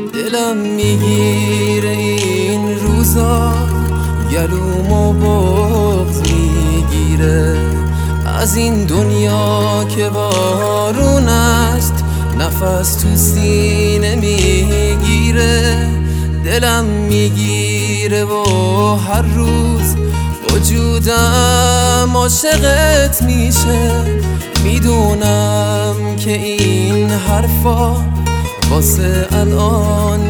دلم میگیره این روزا، گلومو بغض میگیره از این دنیا که بارون است، نفس تو سینه میگیره. دلم میگیره و هر روز وجودم عاشقت میشه. میدونم که این حرفا واسه الان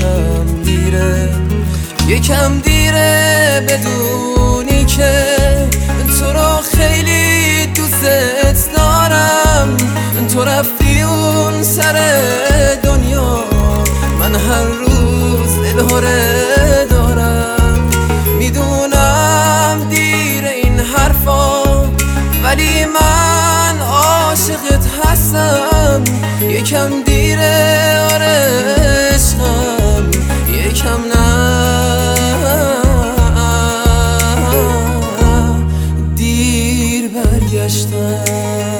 یکم دیره بدونی که تو رو خیلی دوست دارم. تو رفتی اون سر دنیا، من هر روز دلهره دارم. میدونم دیره این حرفا، ولی من عاشقت هستم. یکم دیره آره عشقم، یکم نه دیر برگشتم.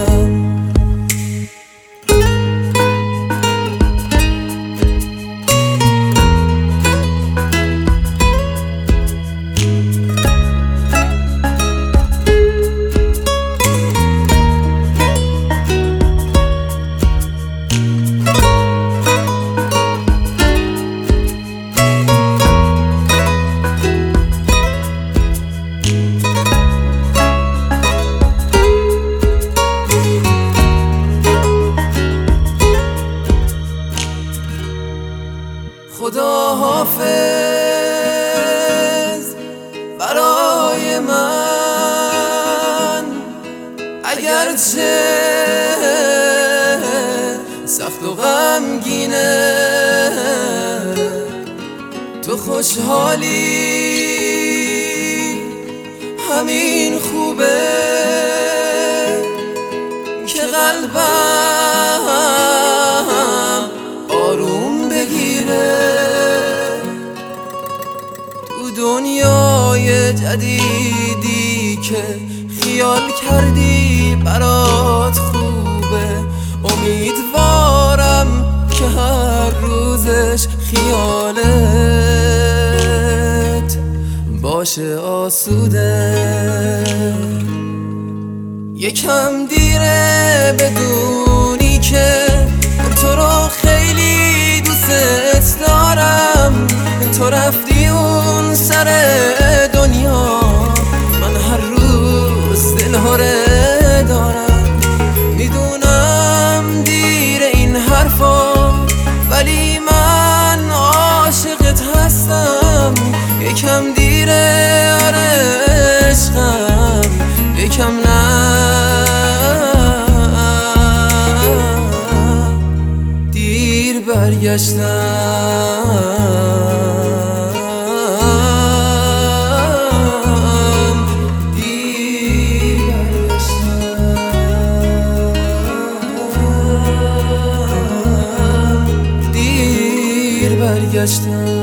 خدا حافظ برای من، اگرچه سخت و غمگینه. تو خوشحالی همین خوبه که قلبم آروم بگیره. تو دنیای جدیدی که خیال کردی برات خوبه، امیدوارم که هر روزش خیالت باشه آسوده. یکم دیره بدونی که تو رو خیلی دوست دارم. تو رفتی اون سر دنیا، من هر روز دلهره دارم. میدونم دیره این حرفا، ولی من عاشقت هستم. یکم دیره آره عشقم، یکم نه دیر برگشتم. دیر برگشتم.